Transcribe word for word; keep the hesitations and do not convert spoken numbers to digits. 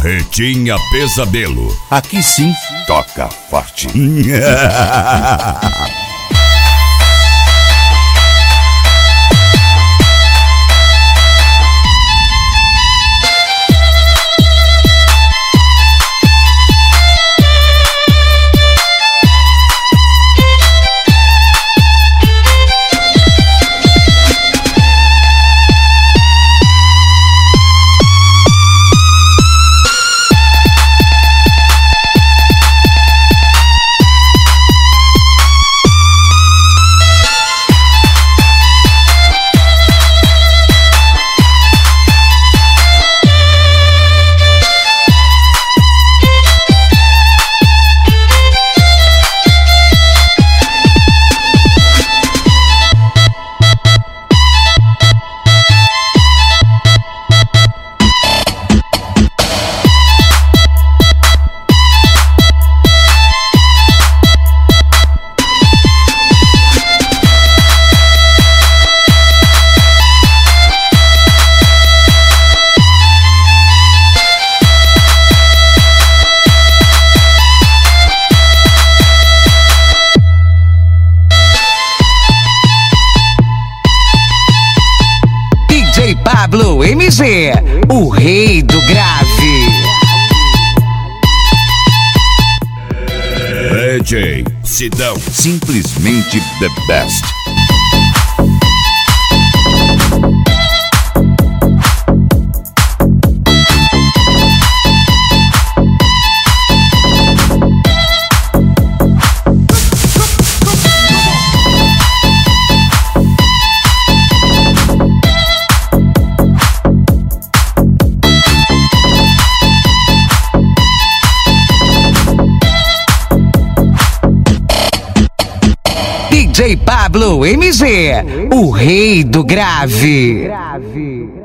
Barretinha Pesadelo. Aqui sim toca forte. Pablo M G, o rei do grave. D J Sidão, simplesmente the best. D J Pablo M G, o rei do grave.